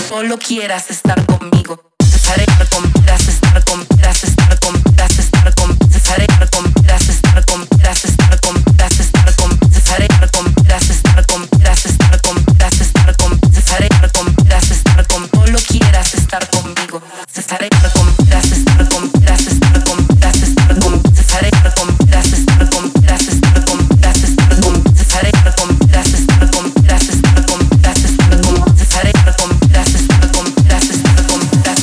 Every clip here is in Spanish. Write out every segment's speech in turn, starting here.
Solo quieras estar conmigo. Cesaré con quieras estar con quieras estar con quieras estar con cesaré con quieras estar con quieras estar con quieras estar con cesaré con quieras estar con quieras estar con quieras estar con cesaré con quieras estar con solo quieras estar conmigo. Cesaré con quieras estar con quieras estar con quieras estar con cesaré con quieras estar con quieras estar con quieras estar con cesaré con quieras estar con quieras estar con quieras estar con cesaré con quieras estar con quieras estar con quieras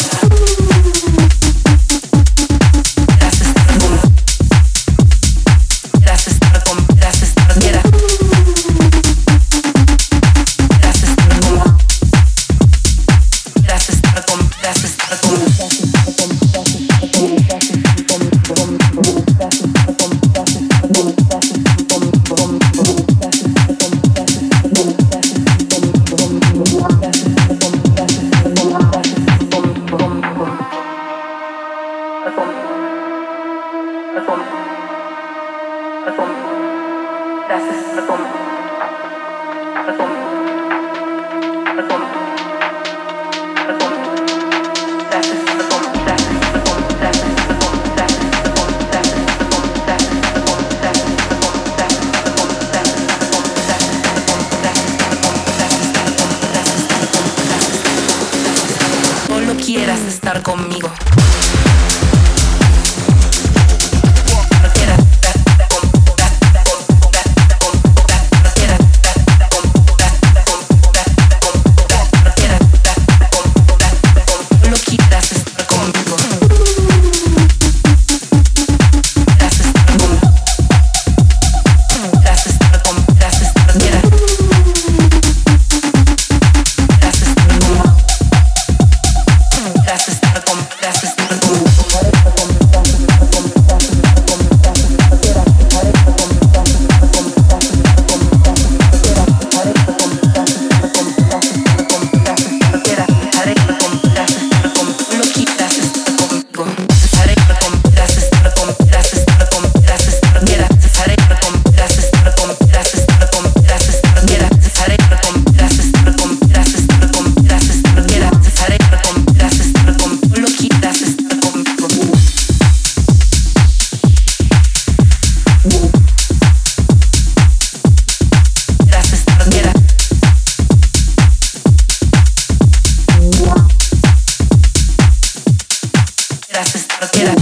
quieras estar conmigo. Gracias,